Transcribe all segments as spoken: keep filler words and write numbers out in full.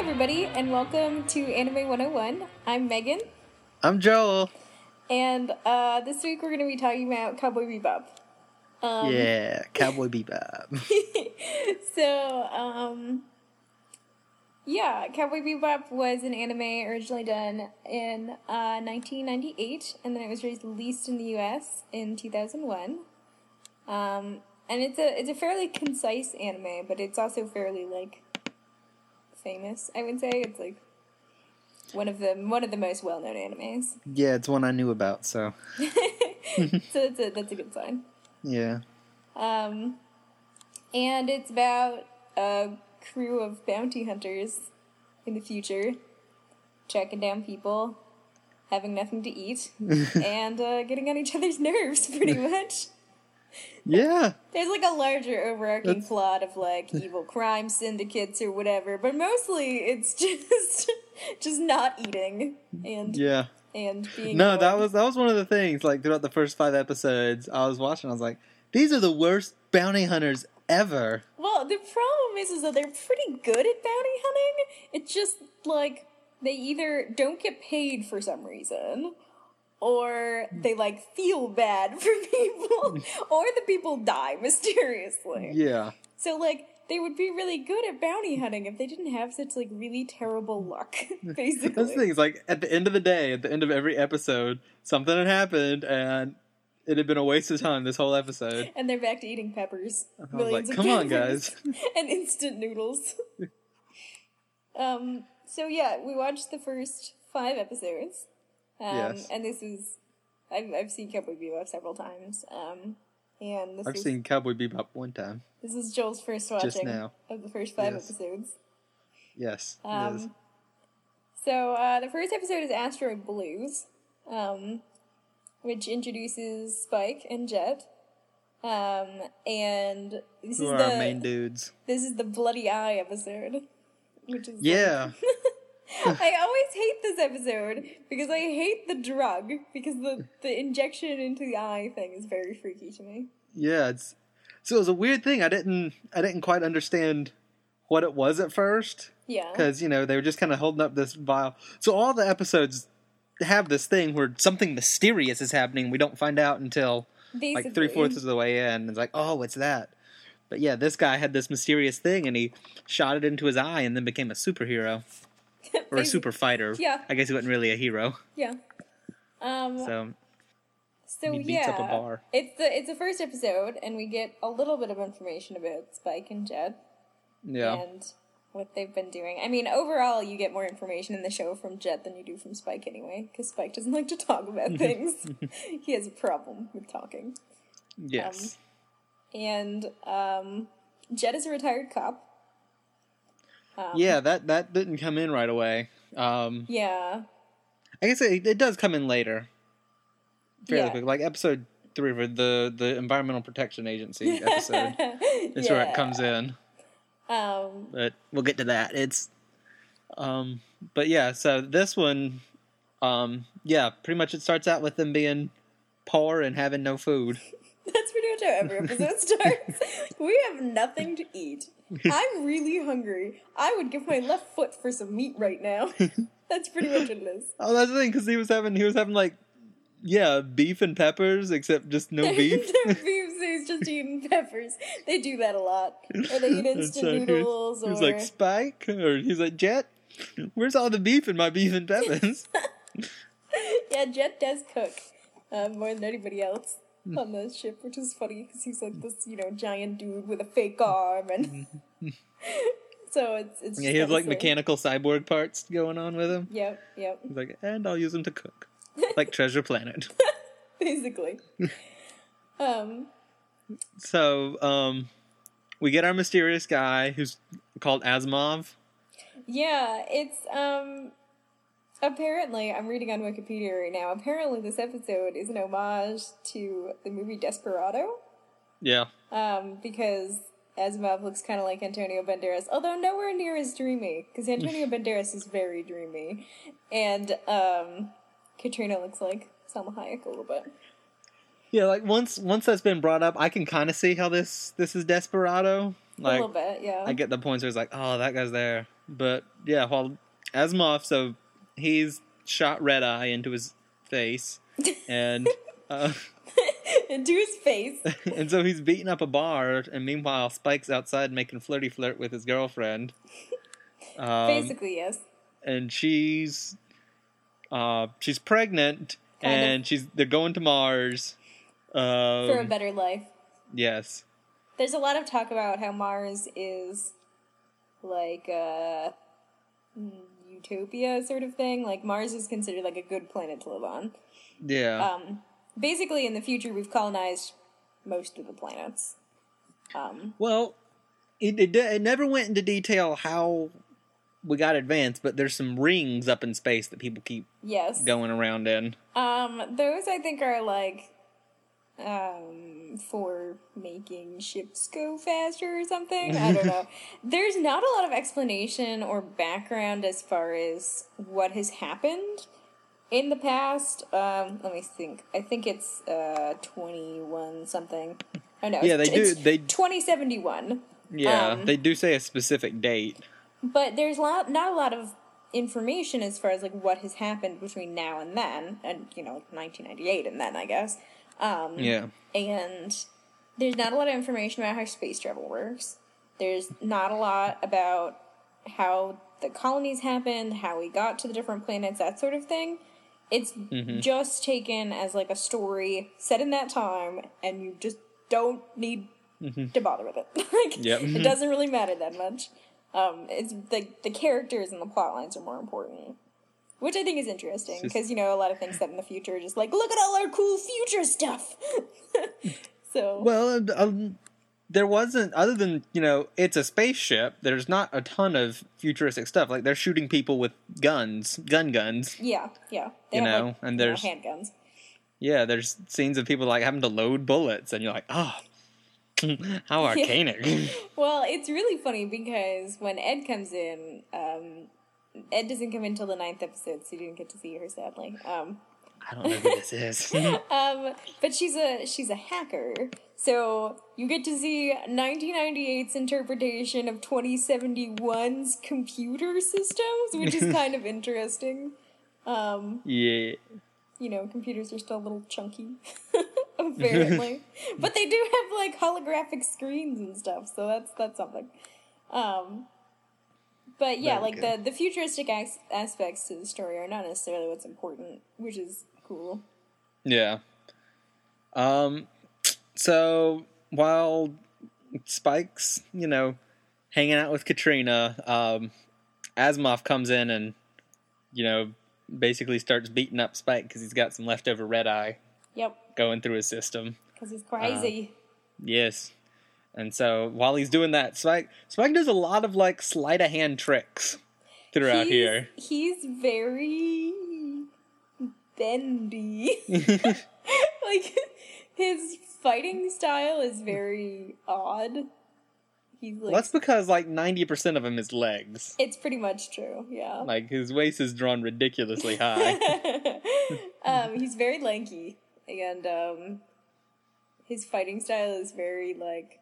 everybody, and welcome to Anime one oh one. I'm Megan. I'm Joel. And uh, this week we're going to be talking about Cowboy Bebop. Um, yeah, Cowboy Bebop. so, um, yeah, Cowboy Bebop was an anime originally done in uh, nineteen ninety-eight, and then it was released in the U S in two thousand one. Um, and it's a it's a fairly concise anime, but it's also fairly, like, famous, I would say. It's, like, one of the one of the most well-known animes. Yeah, it's one I knew about, so. so that's a, that's a good sign. Yeah. Um, and it's about a crew of bounty hunters in the future, tracking down people, having nothing to eat, and uh, getting on each other's nerves, pretty much. Yeah. There's, like, a larger overarching That's... plot of, like, evil crime syndicates or whatever, but mostly it's just just not eating and yeah. and being No, annoyed. that was that was one of the things, like, throughout the first five episodes I was watching, I was like, these are the worst bounty hunters ever. Well, the problem is, is that they're pretty good at bounty hunting. It's just, like, they either don't get paid for some reason, or they, like, feel bad for people, or the people die mysteriously. Yeah. So, like, they would be really good at bounty hunting if they didn't have such, like, really terrible luck, basically. That's the thing, it's like, at the end of the day, at the end of every episode, something had happened, and it had been a waste of time this whole episode. And they're back to eating peppers. I was Millions like, of come on, peppers. guys. And instant noodles. um, so yeah, we watched the first five episodes. Um, Yes. And this is, I've, I've seen Cowboy Bebop several times. Um, and this I've is, seen Cowboy Bebop one time. this is Joel's first watching Just now. of the first five Yes. episodes. Yes, it is. Um, so, uh, the first episode is Asteroid Blues, um, which introduces Spike and Jet. Um, and this Who is are the our main dudes? this is the Bloody Eye episode, which is Yeah. Like, I always hate this episode because I hate the drug because the the injection into the eye thing is very freaky to me. Yeah, it's so it was a weird thing. I didn't I didn't quite understand what it was at first. Yeah, Because, you know, they were just kind of holding up this vial. So all the episodes have this thing where something mysterious is happening. We don't find out until basically. like three-fourths of the way in. It's like, oh, what's that? But yeah, this guy had this mysterious thing, and he shot it into his eye and then became a superhero. Or a super fighter. Yeah. I guess he wasn't really a hero. Yeah. Um. So, So he beats yeah, up a bar. it's the it's the first episode, and we get a little bit of information about Spike and Jet. yeah. And what they've been doing. I mean, overall, you get more information in the show from Jet than you do from Spike anyway, because Spike doesn't like to talk about things. He has a problem with talking. Yes. Um, and um, Jet is a retired cop. Um, yeah, that, that didn't come in right away. Um, Yeah. I guess it, it does come in later. Fairly Yeah. quick. Like episode three, for the, the Environmental Protection Agency episode. Is yeah. where it comes in. Um, But we'll get to that. It's, um, but yeah, so this one, um, yeah, pretty much it starts out with them being poor and having no food. That's pretty much how every episode starts. We have nothing to eat. I'm really hungry. I would give my left foot for some meat right now. That's pretty much what it is. Oh, that's the thing, because he was having, he was having like, yeah, beef and peppers, except just no beef. No beef, so he's just eating peppers. They do that a lot. Or they eat instant So he was- noodles, he was, or... like, Spike, or he's like, Jet, where's all the beef in my beef and peppers? Yeah, Jet does cook um, more than anybody else on the ship, which is funny because he's like this, you know, giant dude with a fake arm, and so it's it's. Yeah, just he has like absurd. mechanical cyborg parts going on with him. Yep, yep. He's like, and I'll use them to cook, like Treasure Planet. Basically. um. So, um, we get our mysterious guy who's called Asimov. Yeah, it's um. Apparently, I'm reading on Wikipedia right now. Apparently, this episode is an homage to the movie Desperado. Yeah. Um, because Asimov looks kind of like Antonio Banderas, although nowhere near as dreamy, because Antonio Banderas is very dreamy. And, um, Katrina looks like Salma Hayek a little bit. Yeah, like once once that's been brought up, I can kind of see how this this is Desperado. Like, a little bit, yeah. I get the points where it's like, oh, that guy's there. But yeah, while Asimov, so he's shot Red Eye into his face, and uh, into his face, and so he's beating up a bar, and meanwhile Spike's outside making flirty flirt with his girlfriend. Um, Basically, yes. And she's uh, she's pregnant, Kind and of. she's they're going to Mars. Um, For a better life. Yes. There's a lot of talk about how Mars is like a utopia sort of thing. Like Mars is considered like a good planet to live on. Yeah. Um, basically, in the future, we've colonized most of the planets. Um, well, it, it it never went into detail how we got advanced, but there's some rings up in space that people keep yes. going around in. Um, those I think are like um for making ships go faster or something. I don't know. There's not a lot of explanation or background as far as what has happened in the past. Um, let me think. I think it's uh twenty-one something. Oh no. Yeah, they it's, do. They twenty seventy-one. yeah, um, they do say a specific date. But there's lot, not a lot of information as far as like what has happened between now and then, and you know, nineteen ninety-eight and then, I guess. Um, Yeah. And there's not a lot of information about how space travel works. There's not a lot about how the colonies happened, how we got to the different planets, that sort of thing. It's Mm-hmm. just taken as like a story set in that time, and you just don't need Mm-hmm. to bother with it. Like, Yep. it doesn't really matter that much. Um, it's the the characters and the plot lines are more important, which I think is interesting Just- because you know a lot of things set in the future are just like look at all our cool future stuff. So Well, um, there wasn't, other than, you know, it's a spaceship, there's not a ton of futuristic stuff. Like, they're shooting people with guns, gun guns. yeah, yeah, they You have, know, like, and you know, there's- handguns. Yeah, there's scenes of people, like, having to load bullets, and you're like, oh, how arcanic. Well, it's really funny because when Ed comes in, um, Ed doesn't come in until the ninth episode, so you didn't get to see her, sadly. Um, I don't know who this is. um, but she's a she's a hacker, so you get to see nineteen ninety-eight's interpretation of twenty seventy-one's computer systems, which is kind of interesting. Um, Yeah. you know, computers are still a little chunky, apparently, but they do have like holographic screens and stuff, so that's that's something. Um, but yeah, Very like good. the the futuristic as- aspects to the story are not necessarily what's important, which is cool. Yeah. Um, so, while Spike's, you know, hanging out with Katrina, um, Asimov comes in and, you know, basically starts beating up Spike because he's got some leftover red eye Yep, going through his system. because he's crazy. Yes. And so while he's doing that, Spike Spike does a lot of like sleight of hand tricks throughout he's, here. He's very bendy. Like, his fighting style is very odd. He's like, Well, that's because like ninety percent of him is legs. it's pretty much true, yeah. Like his waist is drawn ridiculously high. um, he's very lanky, and um, his fighting style is very, like,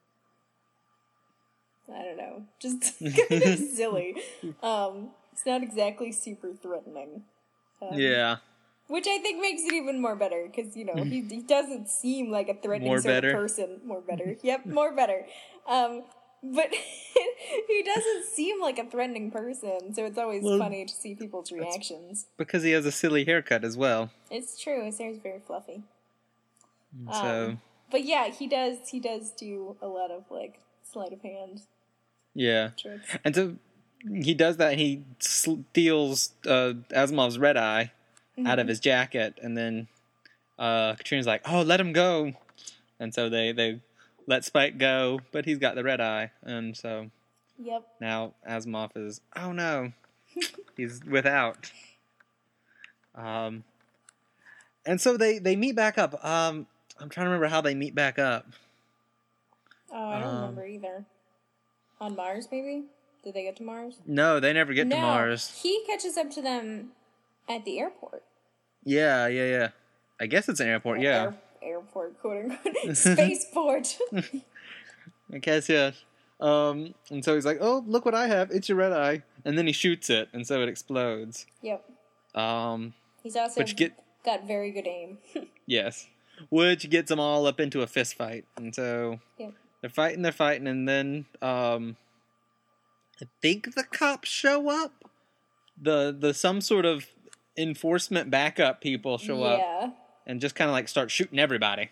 I don't know, just kind of silly. Um, it's not exactly super threatening. Um, Yeah. Which I think makes it even more better, because, you know, he, he doesn't seem like a threatening More sort better. of person. More better. Yep, more better. Um, but he doesn't seem like a threatening person, so it's always Well, funny to see people's reactions. Because he has a silly haircut as well. It's true, his hair's very fluffy. So Um, but yeah, he does, he does do a lot of, like, sleight of hand yeah. tricks. And so he does that. He steals uh, Asimov's red eye out of his jacket, and then uh, Katrina's like, "Oh, let him go!" And so they they let Spike go, but he's got the red eye, and so Yep. now Asimov is, "Oh no, he's without." Um, and so they they meet back up. Um, I'm trying to remember how they meet back up. Oh, I don't Um, remember either. On Mars, maybe? Did they get to Mars? No, they never get no, to Mars. he catches up to them at the airport. Yeah, yeah, yeah. I guess it's an airport. Yeah, Air, airport, quote unquote. Spaceport. I guess yeah. Um, and so he's like, "Oh, look what I have! It's your red eye!" And then he shoots it, and so it explodes. Yep. Um, He's also which get got very good aim. yes, which gets them all up into a fist fight, and so Yep. they're fighting, they're fighting, and then um, I think the cops show up. The the some sort of enforcement backup people show yeah. up and just kind of like start shooting everybody.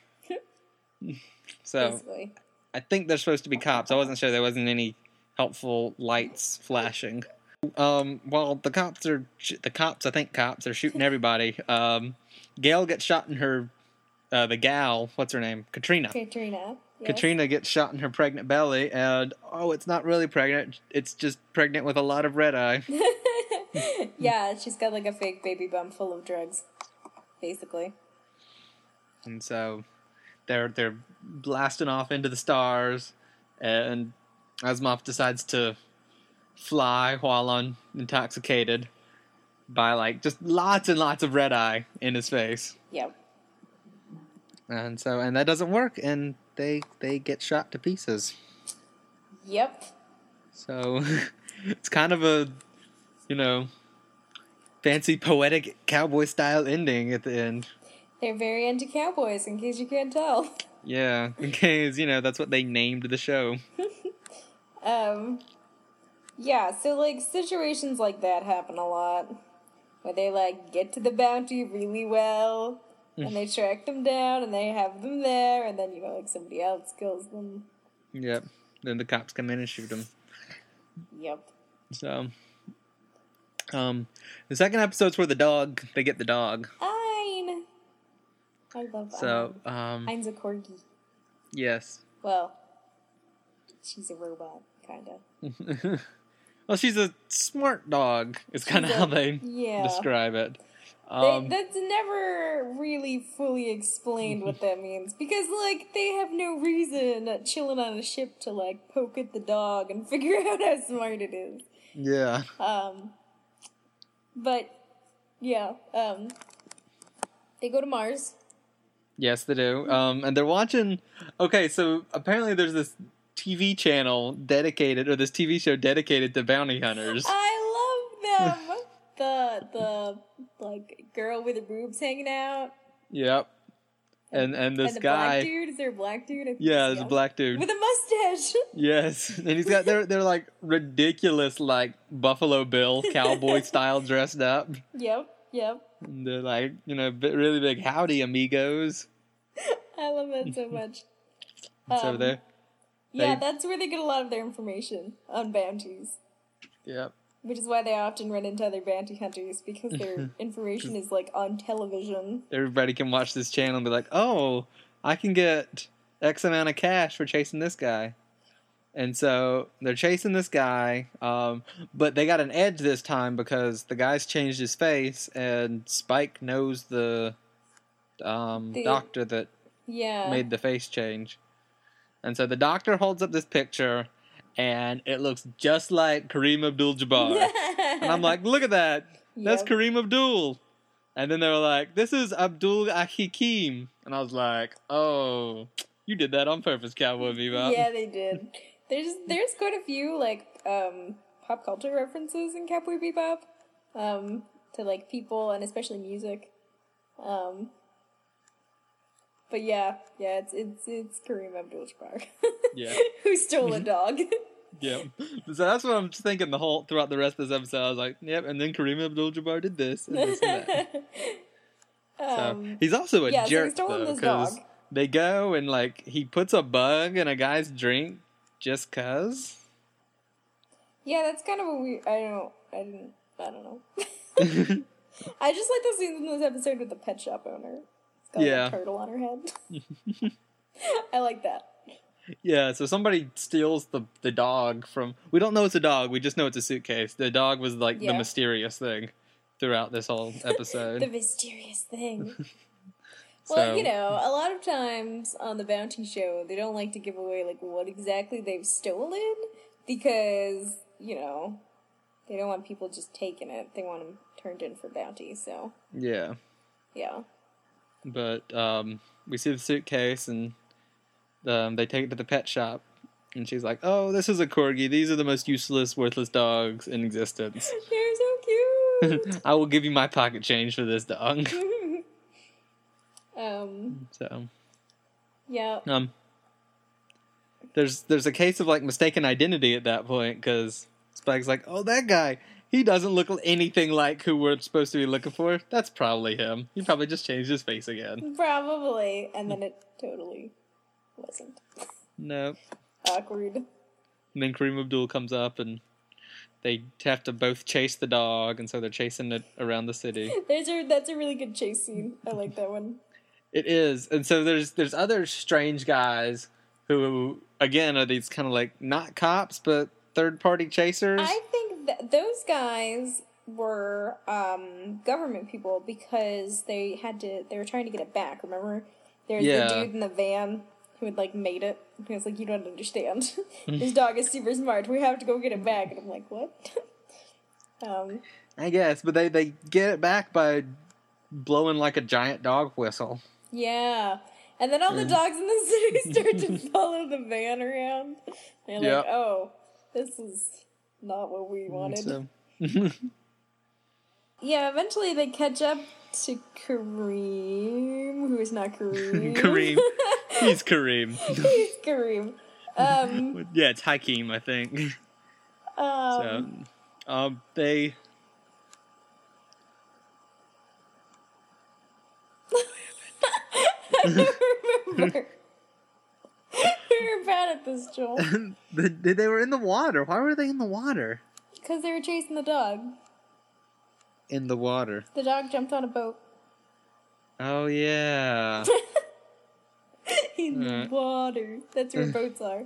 So Basically. I think they're supposed to be cops. I wasn't sure there wasn't any helpful lights flashing. Um, while the cops are the cops, I think cops are shooting everybody. Um, Gail gets shot in her. Uh, the gal, what's her name? Katrina. Katrina. Yes. Katrina gets shot in her pregnant belly, and oh, it's not really pregnant. It's just pregnant with a lot of red eye. Yeah, she's got like a fake baby bump full of drugs, basically. And so they're they're blasting off into the stars, and Asimov decides to fly while un- intoxicated by like just lots and lots of red eye in his face. Yep. And so and that doesn't work, and they they get shot to pieces. Yep. So it's kind of a, you know, fancy poetic cowboy style ending at the end. They're very into cowboys, in case you can't tell. Yeah, because, you know, that's what they named the show. um, yeah, so, like, situations like that happen a lot. Where they, like, get to the bounty really well, and they track them down, and they have them there, and then, you know, like, somebody else kills them. Yep. Then the cops come in and shoot them. Yep. So, um, the second episode's where the dog, they get the dog. Ein! I love So, Ein. um, Ein's a corgi. yes. Well, she's a robot, kinda. Well, she's a smart dog, is kind of She's a- how they yeah. describe it. They, Um, that's never really fully explained what that means, because, like, they have no reason chilling on a ship to, like, poke at the dog and figure out how smart it is. yeah. Um, but, yeah, um, they go to Mars. Yes, they do. Um, and they're watching... Okay, so apparently there's this T V channel dedicated, or this T V show dedicated to bounty hunters. I love them! the, the, like, girl with her boobs hanging out. Yep. And and this and the guy... black dude, is there a black dude? I think Yeah, so. there's a black dude. With a mustache! Yes. And he's got... They're, they're like, ridiculous, like, Buffalo Bill cowboy style dressed up. Yep, yep. And they're like, you know, bi- really big howdy, amigos. I love that so much. So Um, they... Yeah, They- that's where they get a lot of their information on bounties. Yep. Which is why they often run into other bounty hunters, because their information is, like, on television. Everybody can watch this channel and be like, oh, I can get X amount of cash for chasing this guy. And so they're chasing this guy, um, but they got an edge this time because the guy's changed his face, and Spike knows the um, The- doctor that Yeah. made the face change. And so the doctor holds up this picture, and it looks just like Kareem Abdul-Jabbar. And I'm like, look at that. That's Yep. Kareem Abdul. And then they were like, this is Abdul Hakim. And I was like, oh, you did that on purpose, Cowboy Bebop. Yeah, they did. There's there's quite a few, like, um, pop culture references in Cowboy Bebop, um, to, like, people and especially music. Um, but yeah, yeah, it's it's it's Kareem Abdul-Jabbar. Yeah. Who stole a dog. Yep. So that's what I'm just thinking the whole throughout the rest of this episode. I was like, yep, and then Kareem Abdul-Jabbar did this and this and that. So um, he's also a yeah, so jerk he's stolen though, this because dog. they go and like he puts a bug in a guy's drink just cause. Yeah, that's kind of a weird. I don't. I didn't. I don't know. I just like the scenes in this episode with the pet shop owner. It's got Yeah. like, a turtle on her head. I like that. Yeah, so somebody steals the the dog from. We don't know it's a dog. We just know it's a suitcase. The dog was like the Yeah. mysterious thing throughout this whole episode. The mysterious thing. So- Well, you know, a lot of times on the Bounty Show, they don't like to give away like what exactly they've stolen because you know they don't want people just taking it. They want them turned in for bounty. So Yeah, yeah, but um, we see the suitcase and um, they take it to the pet shop, And she's like, "Oh, this is a corgi. These are the most useless, worthless dogs in existence. They're so cute. I will give you my pocket change for this dog." um. So, Yeah. um, there's there's a case of like mistaken identity at that point because Spike's like, "Oh, that guy. He doesn't look anything like who we're supposed to be looking for. That's probably him. He probably just changed his face again." Probably. And then it totally wasn't. Nope. Awkward. And then Kareem Abdul comes up and they have to both chase the dog, and so they're chasing it around the city. There's a, that's a really good chase scene. I like that one. It is. And so there's there's other strange guys who, again, are these kind of like not cops, but third-party chasers. I think that those guys were um, government people because they had to, they were trying to get it back, remember? There's Yeah. the dude in the van who had, like, made it. He was like, "You don't understand. This dog is super smart. We have to go get it back." And I'm like, what? um, I guess, but they, they get it back by blowing like a giant dog whistle. yeah. And then all the dogs in the city start to follow the van around. And they're Yep. like, oh, this is not what we wanted. So, Yeah, eventually they catch up to Kareem, who is not Kareem. Kareem. He's Kareem. He's Kareem. Um, Yeah, it's Hakeem, I think. um, So, um, they... I don't remember. We were bad at this, Joel. the, they were in the water. Why were they in the water? Because they were chasing the dog. In the water. The dog jumped on a boat. Oh, yeah. In the Uh. water. That's where boats are.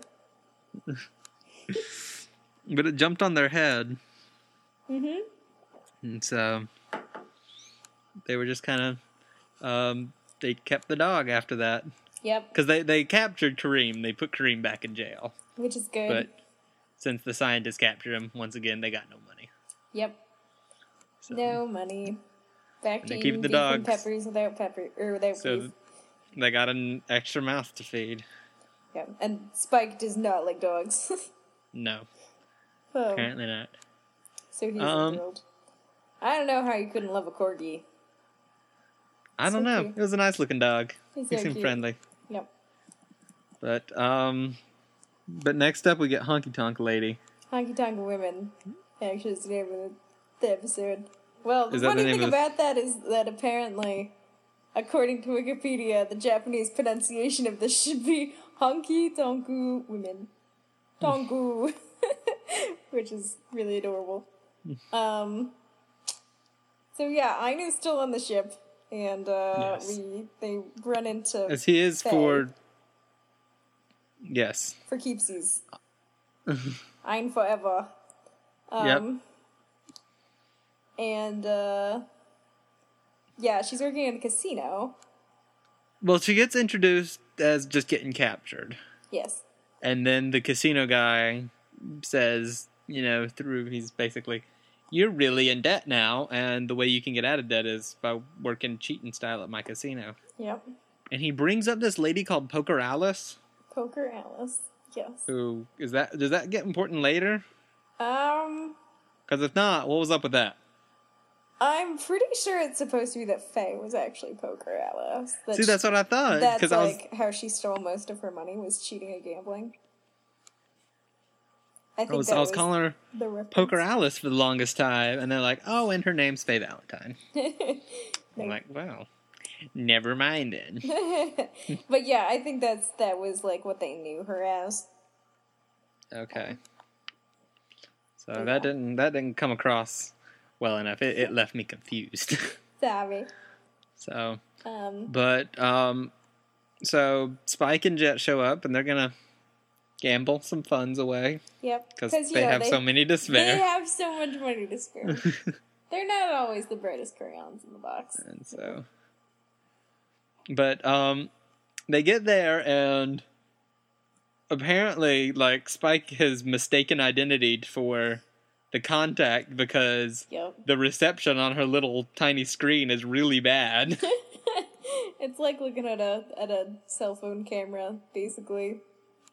But it jumped on their head. Mm-hmm. And so they were just kind of... Um, they kept the dog after that. Yep. Because they, they captured Kareem. They put Kareem back in jail. Which is good. But since the scientists captured him, once again, they got no money. Yep. So, No money. Back And to they eating keep the beef and dogs. peppers without pepper or without So beef. they got an extra mouth to feed. Yeah. And Spike does not like dogs. No, Oh, apparently not. so he's Um, thrilled. I don't know how you couldn't love a corgi. I don't So know. cute. It was a nice looking dog. He's He so seemed cute. friendly. Yep. But um, but next up we get Honky Tonk Lady. Honky Tonk Women. Actually, is the name of the, the episode. Well, the Is that funny the name thing of- about that is that apparently, according to Wikipedia, the Japanese pronunciation of this should be Honky Tonku Women. Tonku. Which is really adorable. Um. So yeah, Ainu's still on the ship, and uh, Yes. we they run into As he is Faye. for. Yes. for keepsies. Ein forever. Um, Yep. And, uh, yeah, she's working in the casino. Well, she gets introduced as just getting captured. Yes. And then the casino guy says, you know, through, he's basically, "You're really in debt now, and the way you can get out of debt is by working cheating style at my casino." Yep. And he brings up this lady called Poker Alice, Poker Alice. Yes. who, is that, does that get important later? Um, Because if not, what was up with that? I'm pretty sure it's supposed to be that Faye was actually Poker Alice. That See, that's what I thought. That's Because I was, like how she stole most of her money was cheating at gambling. I think I was, that I was calling her the reference. Poker Alice for the longest time, and they're like, "Oh, and her name's Faye Valentine." I'm No. like, "Well, never mind then." But yeah, I think that's that was like what they knew her as. Okay. So Yeah. that didn't that didn't come across well enough. It, it left me confused. Sorry. So, Um, but um, so Spike and Jet show up, and they're gonna gamble some funds away yep. because you they know, have so many to They spare. have so much money to spare. They're not always the brightest crayons in the box. And so, but um, they get there, and apparently, like, Spike has mistaken identity for the contact because Yep. the reception on her little tiny screen is really bad. It's like looking at a at a cell phone camera, basically.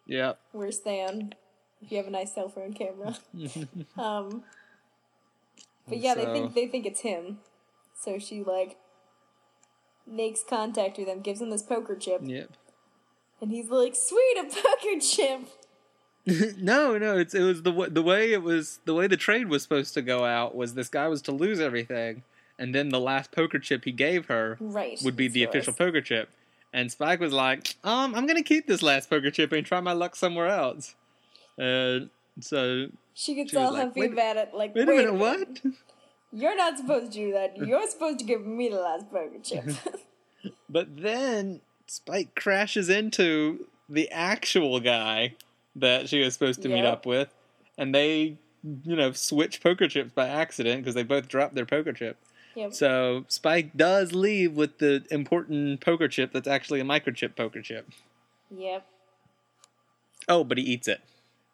Yep. Worse than if you have a nice cell phone camera. um, but yeah, so... they think they think it's him. So she like makes contact with him, gives him this poker chip. Yep. And he's like, "Sweet, a poker chip." no, no, it's it was the the way it was the way the trade was supposed to go out was this guy was to lose everything, and then the last poker chip he gave her right, would be the official poker chip. And Spike was like, um, I'm gonna keep this last poker chip and try my luck somewhere else. Uh, so she gets she all like, huffy about it, like, wait, wait a minute, what? You're not supposed to do that. You're supposed to give me the last poker chip. But then Spike crashes into the actual guy that she was supposed to yep. meet up with, and they, you know, switch poker chips by accident because they both dropped their poker chip. Yep. So Spike does leave with the important poker chip that's actually a microchip poker chip. Yep. Oh, but he eats it.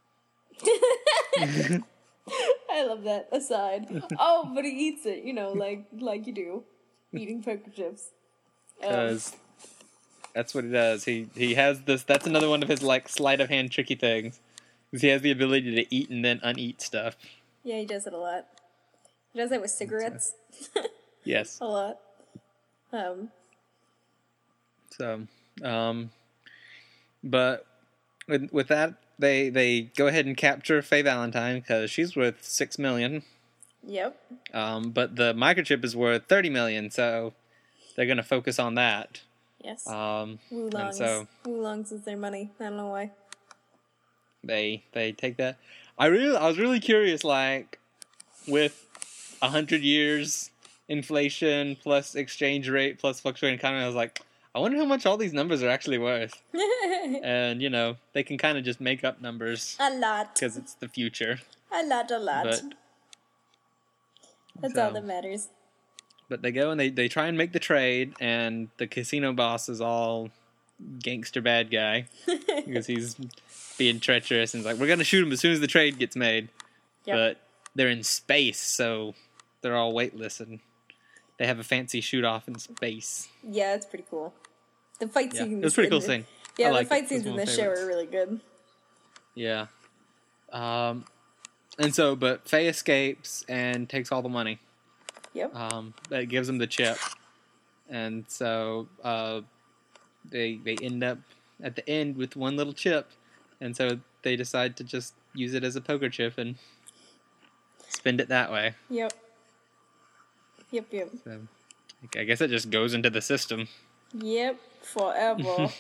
I love that aside. Oh, but he eats it, you know, like like you do, eating poker chips. Because um. that's what he does. He he has this. That's another one of his like sleight of hand tricky things. Because he has the ability to eat and then uneat stuff. Yeah, he does it a lot. He does that with cigarettes. Yes. A lot. Um. So, um, but with with that, they they go ahead and capture Faye Valentine because she's worth six million. Yep. Um, but the microchip is worth thirty million, so they're gonna focus on that. Yes. Um, Wulongs. So Wulongs is their money. I don't know why. They they take that. I really I was really curious, like with a hundred years inflation plus exchange rate plus fluctuating economy. I was like, I wonder how much all these numbers are actually worth. And you know, they can kind of just make up numbers a lot because it's the future. A lot, a lot. But, That's so, all that matters. But they go and they, they try and make the trade, and the casino boss is all gangster bad guy because he's being treacherous and he's like, we're gonna shoot him as soon as the trade gets made. Yep. But they're in space, so they're all weightless and they have a fancy shoot off in space. Yeah, it's pretty cool. The fight yeah, scenes. It was a pretty cool thing. Yeah, the fight scenes in this show are really good. Yeah. Um, and so, but Faye escapes and takes all the money. Yep. Um, that gives them the chip. And so, uh, they, they end up at the end with one little chip. And so they decide to just use it as a poker chip and spend it that way. Yep. Yep, yep. So, I guess it just goes into the system. Yep, forever.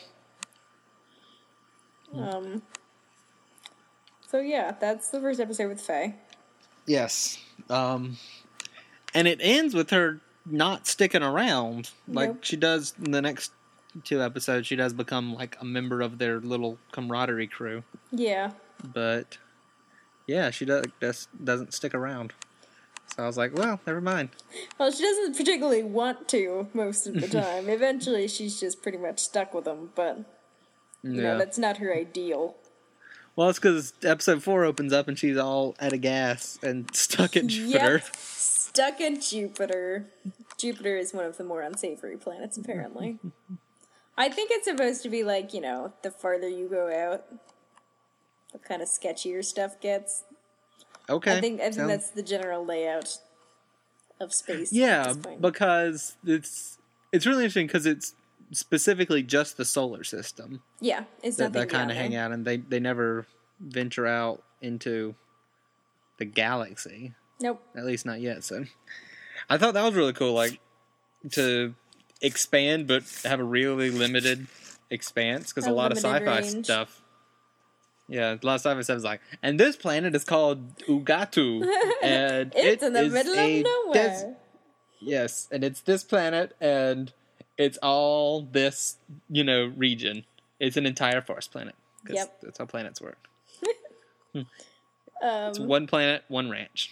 um. So yeah, that's the first episode with Faye. Yes. Um, and it ends with her not sticking around. Like nope. She does in the next two episodes. She does become like a member of their little camaraderie crew. Yeah. But yeah, she does, just doesn't stick around. So I was like, well, never mind. Well, she doesn't particularly want to most of the time. Eventually, she's just pretty much stuck with him, but you yeah. know, that's not her ideal. Well, it's because episode four opens up and she's all out of gas and stuck at Jupiter. Yep, stuck at Jupiter. Jupiter is one of the more unsavory planets, apparently. I think it's supposed to be like, you know, the farther you go out, the kind of sketchier stuff gets. Okay. I think I think Sounds... that's the general layout of space. Yeah, because it's it's really interesting because it's specifically just the solar system. Yeah, it's that nothing that kind of hang out, and they they never venture out into the galaxy. Nope. At least not yet. So, I thought that was really cool, like to expand but have a really limited expanse because a, a lot of sci-fi range. stuff. Yeah, a lot of sci-fi stuff is like, and this planet is called Ugatu, and it's it in the is middle a of nowhere. Des- yes, and it's this planet, and it's all this, you know, region. It's an entire forest planet. Yep, that's how planets work. um, it's one planet, one ranch.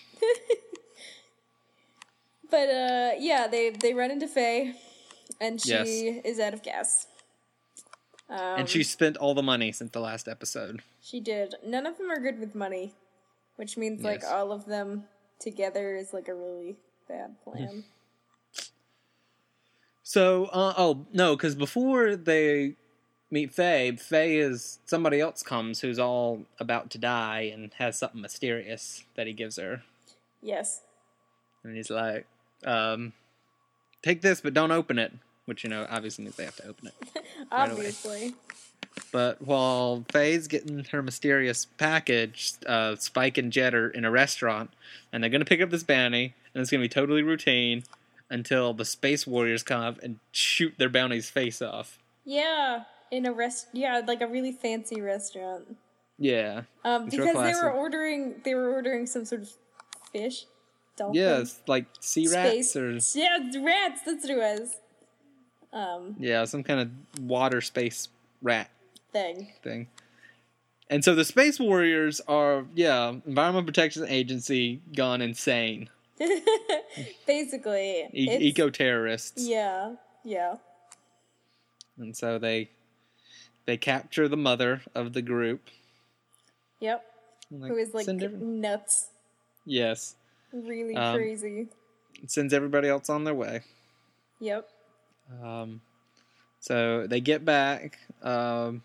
But uh, yeah, they they run into Faye, and she yes. is out of gas. Um, and she spent all the money since the last episode. She did. None of them are good with money, which means, like, yes. all of them together is, like, a really bad plan. So, uh, oh, no, because before they meet Faye. Faye is somebody else comes who's all about to die and has something mysterious that he gives her. Yes. And he's like, um, take this, but don't open it. Which, you know, obviously means they have to open it. Obviously. Right, but while Faye's getting her mysterious package, uh, Spike and Jet are in a restaurant, and they're going to pick up this bounty, and it's going to be totally routine until the Space Warriors come up and shoot their bounty's face off. Yeah, in a rest. Yeah, like a really fancy restaurant. Yeah, um, because they were ordering, they were ordering some sort of fish. Dolphin. Yeah, it's like sea rats Space. or yeah, rats. That's what it was. Um, yeah, some kind of water space rat thing. Thing. And so the Space Warriors are, yeah, Environmental Protection Agency gone insane. Basically. E- eco-terrorists. Yeah, yeah. And so they they capture the mother of the group. Yep. Like, who is like nuts. Yes. Really um, crazy. Sends everybody else on their way. Yep. Um, so they get back, um,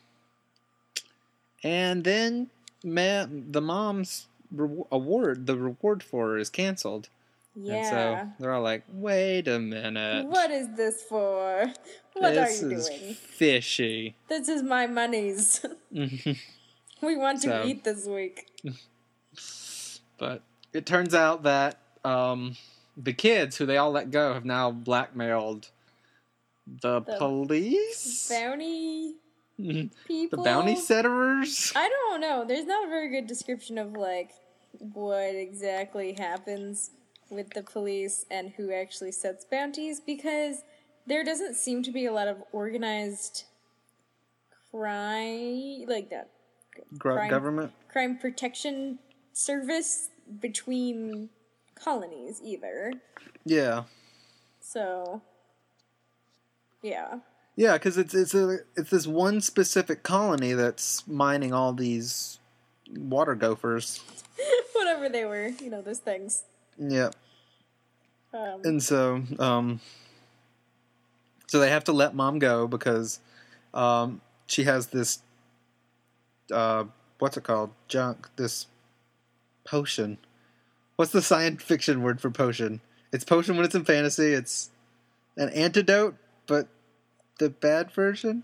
and then ma- the mom's re- award, the reward for her is canceled. Yeah. And so they're all like, "Wait a minute. What is this for? What this are you is doing? Fishy. This is my monies. We want to so, eat this week." But it turns out that um, the kids who they all let go have now blackmailed the, the police? Bounty people? The bounty setterers? I don't know. There's not a very good description of, like, what exactly happens with the police and who actually sets bounties, because there doesn't seem to be a lot of organized crime, like that. Crime, government? Crime protection service between colonies, either. Yeah. So... Yeah. Yeah, because it's it's a it's this one specific colony that's mining all these water gophers. Whatever they were, you know, those things. Yeah. Um, and so, um, so they have to let Mom go because um, she has this, uh, what's it called? Junk. This potion. What's the science fiction word for potion? It's potion when it's in fantasy. It's an antidote. But the bad version?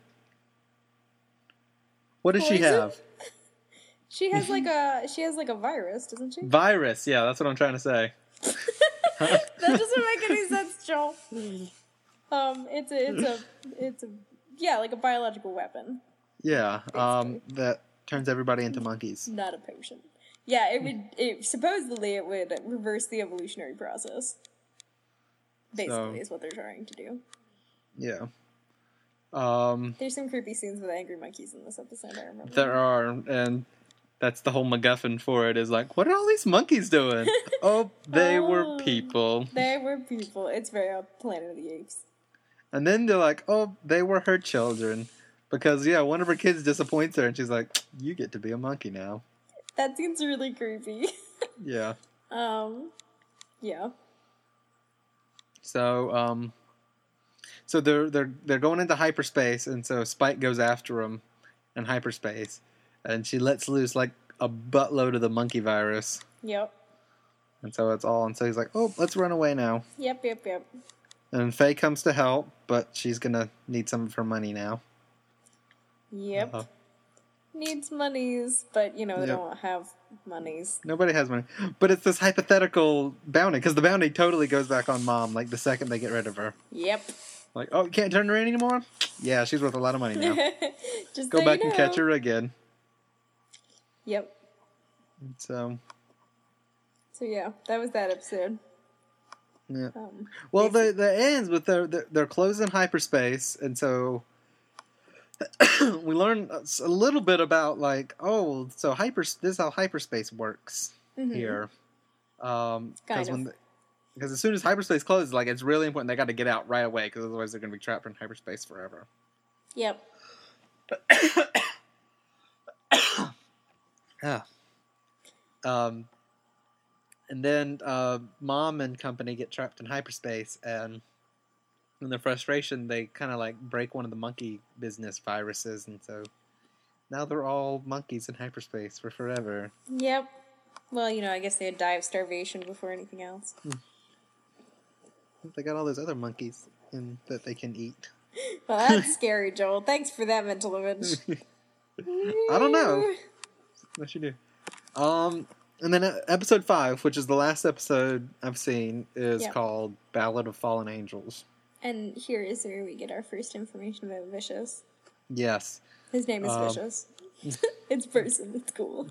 What does Poison? she have? She has like a she has like a virus, doesn't she? Virus, yeah, that's what I'm trying to say. That doesn't make any sense, Joel. Um, it's a it's a it's a yeah, like a biological weapon. Yeah, basically. um, that turns everybody into monkeys. Not a potion. Yeah, it would. It supposedly it would reverse the evolutionary process. Basically, so, is what they're trying to do. Yeah. Um, There's some creepy scenes with angry monkeys in this episode, I remember. There are, and that's the whole MacGuffin for it, is like, what are all these monkeys doing? oh, they oh, were people. They were people. It's very uh, Planet of the Apes. And then they're like, oh, they were her children. Because, yeah, one of her kids disappoints her, and she's like, you get to be a monkey now. That seems really creepy. Yeah. Um, yeah. So, um, so they're they're they're going into hyperspace, and so Spike goes after them in hyperspace, and she lets loose like a buttload of the monkey virus. Yep. And so it's all, and so he's like, "Oh, let's run away now." Yep, yep, yep. And Faye comes to help, but she's gonna need some of her money now. Yep. Uh-oh. Needs monies, but you know they yep. don't have monies. Nobody has money, but it's this hypothetical bounty because the bounty totally goes back on Mom. Like the second they get rid of her. Yep. Like, oh, you can't turn her in anymore? Yeah, she's worth a lot of money now. Just go so back you know. and catch her again. Yep. So. So yeah, that was that episode. Yeah. Um, well, the the ends with their they're, they're closing hyperspace, and so. we learn a little bit about like oh so hyper this is how hyperspace works mm-hmm. here um because when because as soon as hyperspace closes, like it's really important they got to get out right away because otherwise they're going to be trapped in hyperspace forever. Yep. Yeah. Um and then uh Mom and company get trapped in hyperspace, and in their frustration, they kind of like break one of the monkey business viruses, and so now they're all monkeys in hyperspace for forever. Yep. Well, you know, I guess they'd die of starvation before anything else. They got all those other monkeys in, that they can eat. Well, that's scary, Joel. Thanks for that mental image. I don't know. What you do? Um, and then uh, episode five, which is the last episode I've seen, is Yep. called Ballad of Fallen Angels. And here is where we get our first information about Vicious. Yes. His name is Um, Vicious. It's person. It's cool.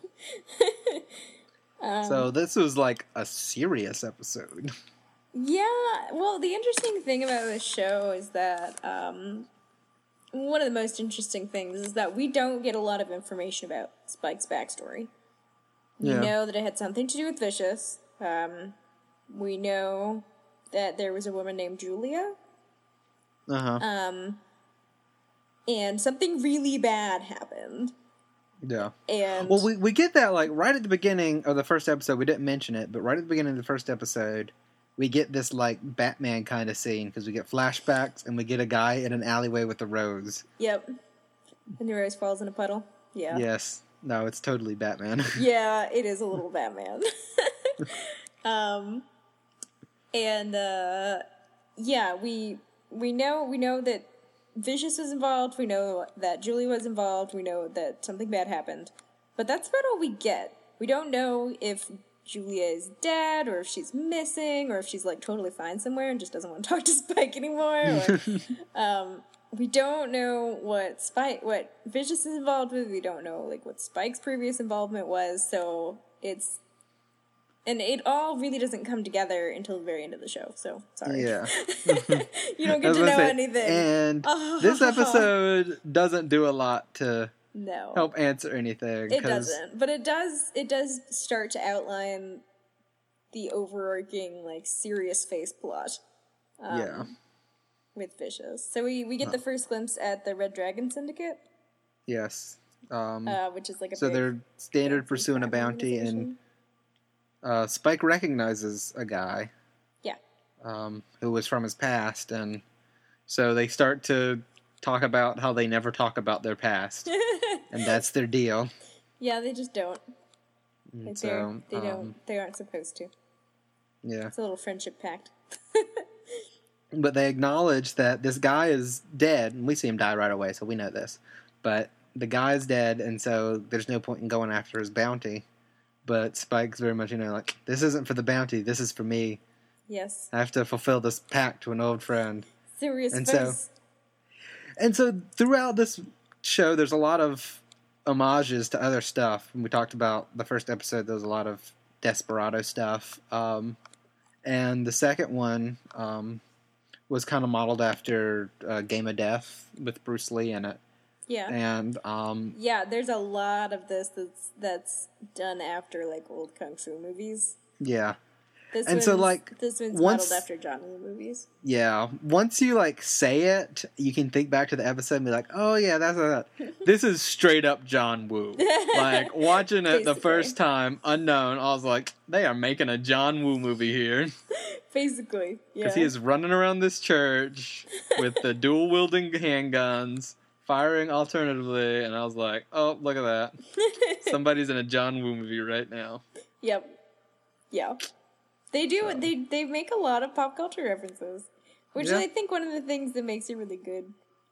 um, So this was like a serious episode. Yeah, well, the interesting thing about this show is that um, one of the most interesting things is that we don't get a lot of information about Spike's backstory. We Yeah. know that it had something to do with Vicious. Um, we know that there was a woman named Julia, Uh-huh. um, and something really bad happened. Yeah. And Well, we, we get that, like, right at the beginning of the first episode. We didn't mention it, but right at the beginning of the first episode, we get this, like, Batman kind of scene, because we get flashbacks, and we get a guy in an alleyway with a rose. Yep. And the rose falls in a puddle. Yeah. Yes. No, it's totally Batman. Yeah, it is a little Batman. um, and uh, yeah, we we know we know that Vicious was involved. We know that Julie was involved. We know that something bad happened. But that's about all we get. We don't know if Julia is dead, or if she's missing, or if she's like totally fine somewhere and just doesn't want to talk to Spike anymore. Or, um, we don't know what Spike, what Vicious is involved with. We don't know like what Spike's previous involvement was. So it's, and it all really doesn't come together until the very end of the show. So sorry. Yeah. You don't I get was to gonna know say, anything. And Oh. this episode doesn't do a lot to No. help answer anything. It 'cause- doesn't, but it does. It does start to outline the overarching, like, serious face plot. Um, yeah. With Vicious. So we we get the first glimpse at the Red Dragon Syndicate, Yes. Um, uh, which is like a so big they're standard fancy pursuing a crime bounty, and organization. uh, Spike recognizes a guy Yeah. um, who was from his past, and so they start to talk about how they never talk about their past, and that's their deal. Yeah, they just don't. And Like so, they're, they um, don't. They aren't supposed to. yeah. It's a little friendship pact. But they acknowledge that this guy is dead, and we see him die right away, so we know this. But the guy's dead, and so there's no point in going after his bounty. But Spike's very much, you know, like, this isn't for the bounty, this is for me. Yes. I have to fulfill this pact to an old friend. Serious And face. so- And so throughout this show, there's a lot of homages to other stuff. When we talked about the first episode, there was a lot of Desperado stuff. Um, and the second one um, was kind of modeled after uh, Game of Death with Bruce Lee in it. Yeah. And um, Yeah, there's a lot of this that's that's done after like old kung fu movies. yeah. This And so, one's- like, this one's once- modeled after John Woo movies. Yeah, once you like say it, you can think back to the episode and be like, "Oh yeah, that's a this is straight up John Woo." Like watching it the Basically. first time, unknown, I was like, "They are making a John Woo movie here," Basically, yeah. because he is running around this church with the dual wielding handguns, firing alternatively, and I was like, "Oh, look at that! Somebody's in a John Woo movie right now." Yep. Yeah. They do. So. They they make a lot of pop culture references, which Yeah. is, I think, one of the things that makes it really good.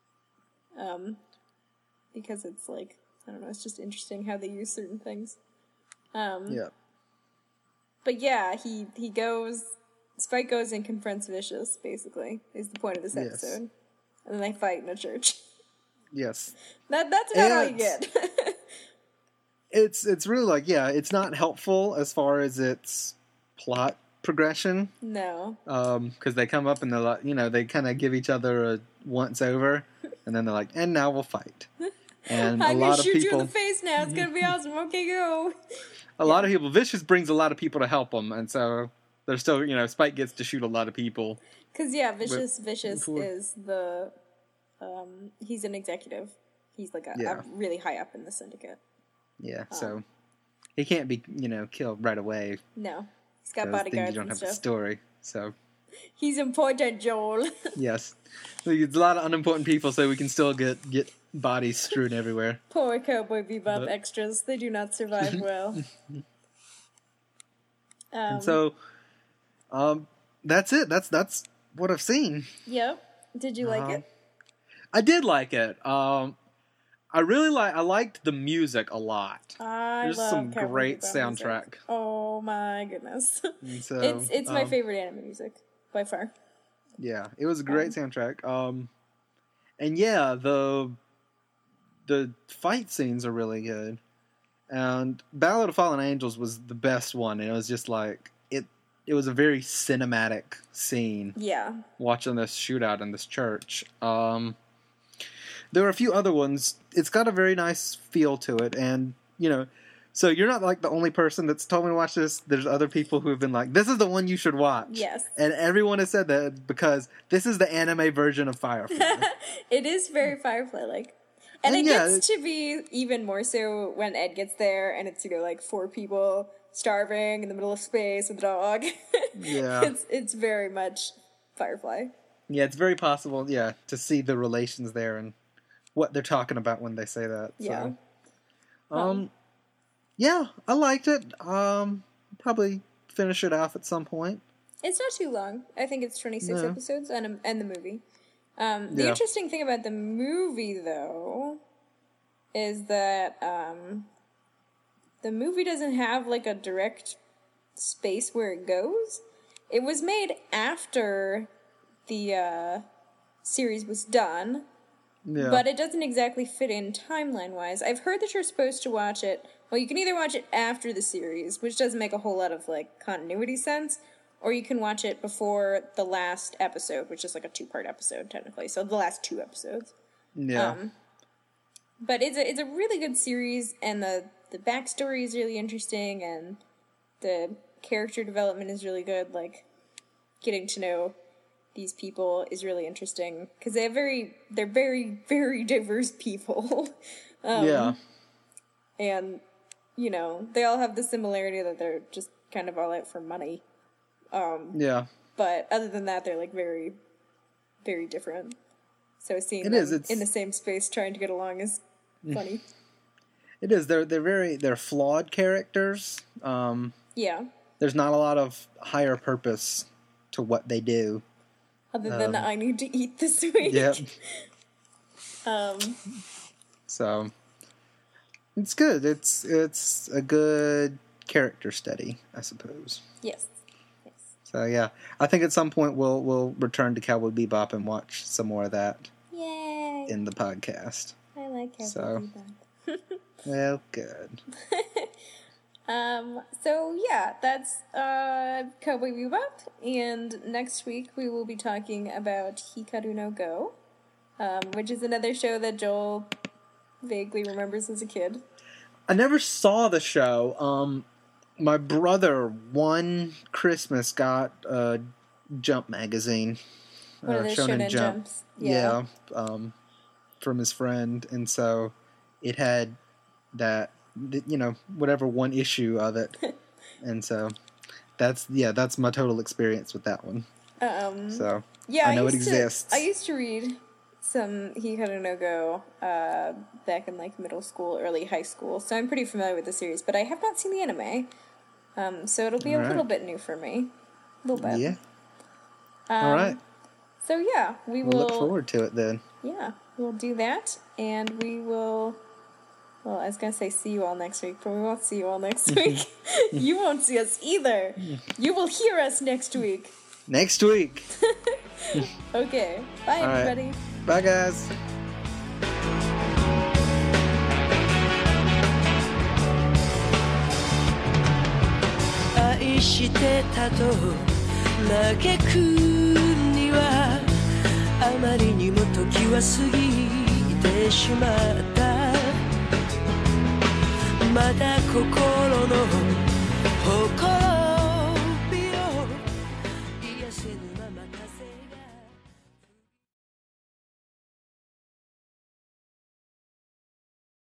Um, because it's like I don't know, it's just interesting how they use certain things. Um, Yeah, But yeah, he he goes. Spike goes and confronts Vicious. Basically, is the point of this Yes. episode, and then they fight in a church. yes. That that's about all you It's- get. It's it's really like yeah, it's not helpful as far as its plot progression. No. Um, because they come up and they're like, you know, they kind of give each other a once over, and then they're like, and now we'll fight. And a I'm lot gonna of shoot you in people, the face now. It's gonna be awesome. Okay, go. a lot of people, Vicious brings a lot of people to help them, and so they're still, you know, Spike gets to shoot a lot of people. Because yeah, Vicious Vicious before- is the um he's an executive. He's like a, Yeah. a really high up in the syndicate. Yeah, Oh. so he can't be, you know, killed right away. No, he's got 'cause then bodyguards you don't and have the stuff. story. So He's important, Joel. Yes. There's a lot of unimportant people, so we can still get, get bodies strewn everywhere. Poor Cowboy Bebop But- extras. They do not survive well. Um, And so, um, that's it. That's that's what I've seen. Yep. Did you like Um, it? I did like it. Um, I really like. I liked the music a lot. I There's love some Cowboy great Bebop soundtrack. music. Oh my goodness. And so, it's it's my um, favorite anime music by far. Yeah, it was a great soundtrack. Um, and yeah, the the fight scenes are really good. And Ballad of Fallen Angels was the best one, and it was just like it. It was a very cinematic scene. Yeah. Watching this shootout in this church. Um, there were a few other ones. It's got a very nice feel to it, and you know, so you're not like the only person that's told me to watch this. There's other people who have been like, "This is the one you should watch." Yes. And everyone has said that because this is the anime version of Firefly. It is very Firefly-like. And, And it yeah, gets to be even more so when Ed gets there, and it's, you know, like four people starving in the middle of space with a dog. Yeah. It's it's very much Firefly. Yeah, it's very possible. Yeah, to see the relations there and what they're talking about when they say that. So. Yeah. Um. Yeah, I liked it. Um. Probably finish it off at some point. It's not too long. I think it's twenty-six No. episodes and, and the movie. Um, the Yeah. interesting thing about the movie, though, is that um, the movie doesn't have, like, a direct space where it goes. It was made after the uh, series was done, Yeah. but it doesn't exactly fit in timeline-wise. I've heard that you're supposed to watch it... Well, you can either watch it after the series, which doesn't make a whole lot of, like, continuity sense, or you can watch it before the last episode, which is like a two-part episode, technically. So the last two episodes. yeah. Um, but it's a, it's a really good series, and the, the backstory is really interesting, and the character development is really good. Like, getting to know these people is really interesting, because they have very, they're very, very diverse people. um, yeah. And, you know, they all have the similarity that they're just kind of all out for money. Um, Yeah. But other than that, they're like very, very different. So seeing It them is, it's- in the same space trying to get along is funny. It is. They're they're very they're flawed characters. Um. Yeah. There's not a lot of higher purpose to what they do. Other than Um, I need to eat this week. Yep. Um. So it's good. It's it's a good character study, I suppose. Yes. Yes. So yeah, I think at some point we'll we'll return to Cowboy Bebop and watch some more of that Yay! in the podcast. I like Cowboy So. Bebop. Well, good. Um, so yeah, that's uh, Cowboy Bebop, and next week we will be talking about Hikaru no Go, um, which is another show that Joel vaguely remembers as a kid. I never saw the show. Um, my brother one Christmas got a Jump magazine, One of uh, those Shonen Shonen Jump. Jumps. Yeah, um, from his friend, and so it had that, you know, whatever one issue of it, and so that's yeah, that's my total experience with that one. Um, So yeah, I know it used exists. To, I used to read some Hikaru no Go uh, back in like middle school, early high school, so I'm pretty familiar with the series, but I have not seen the anime, um, so it'll be a All right. little bit new for me. A little bit. Yeah. Um, All right. So yeah, we We'll will look forward to it then. Yeah, we'll do that, and we will. Well, I was gonna say see you all next week, but we won't see you all next week. You won't see us either. You will hear us next week. Next week. Okay, bye All right. everybody. Bye, guys. 愛してたと嘆くにはあまりにも時は過ぎてしまったまだ心の誇